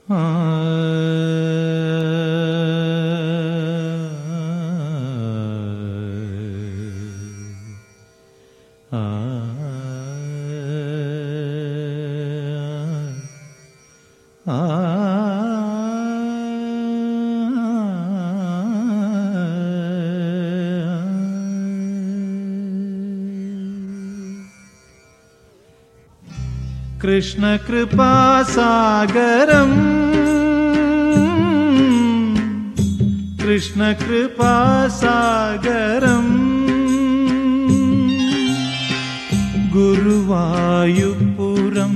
കൃഷ്ണ കൃപാസാഗരം കൃഷ്ണ കൃപാസാഗരം ഗുരുവായൂപുരം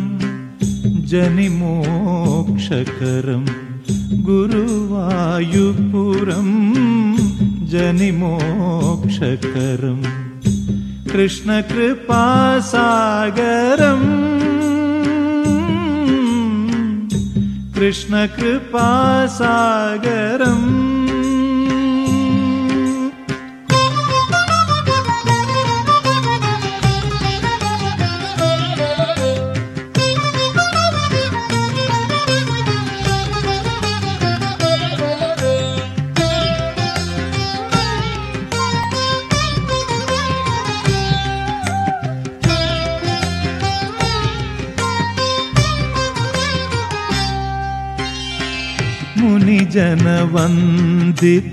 ജനിമോക്ഷകരം ഗുരുവായൂപുരം ജനിമോക്ഷകരം കൃഷ്ണ കൃപാസാഗരം കൃഷ്ണ കൃപാസാഗരം മുനിജനവന്ദിത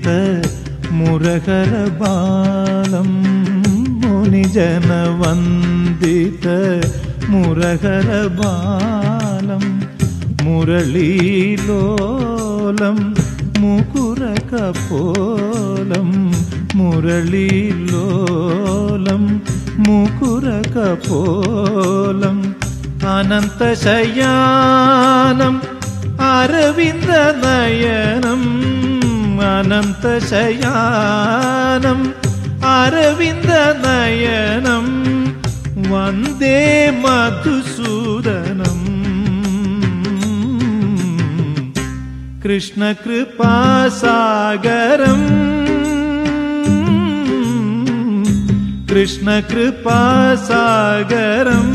മുരഹരബാലം മുനിജനവന്ദിത മുരഹരബാലം മുരളീലോലം മുകുരകപോലം മുരളീലോലം മുകുരകപോലം അനന്തശയാനം അരവിന്ദ നയനം അനന്തശയാനം അരവിന്ദ നയനം വന്ദേ മധുസൂദനം കൃഷ്ണ കൃപാസാഗരം കൃഷ്ണ കൃപാസാഗരം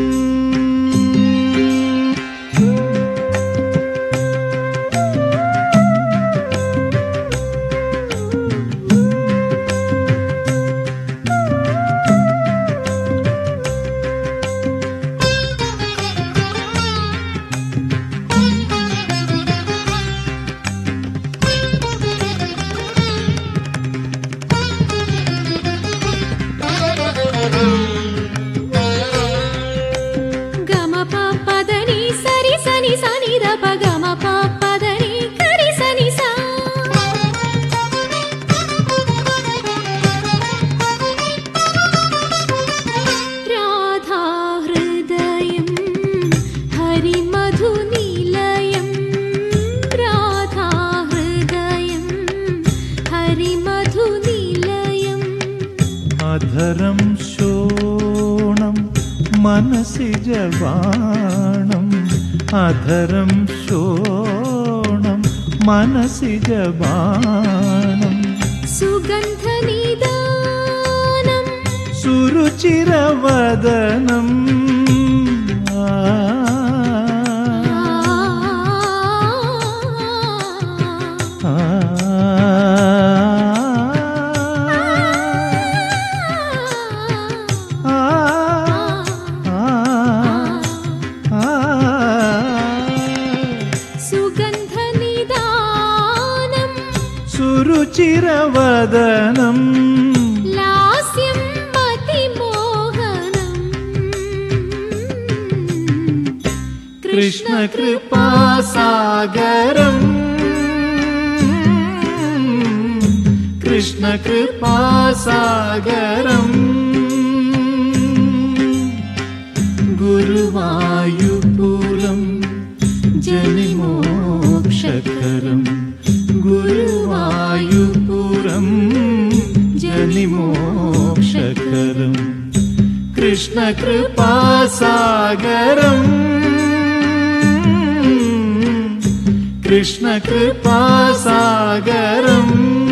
അധരം ശോണം മനസിജവാണം അധരം ശോണം മനസിജവാണം സുഗന്ധനിദാനം സുരുചിരവദനം സുരുചിരവദനം ലാസ്യം അതിമോഹനം കൃഷ്ണ കൃപാസാഗരം കൃഷ്ണ കൃപാസാഗരം ഗുരുവായൂപുരം ജനിമോക്ഷകരം ഗുരുവായൂപുരം ജനിമോക്ഷകരം കൃഷ്ണ കൃപാസാഗരം കൃഷ്ണ കൃപാസാഗരം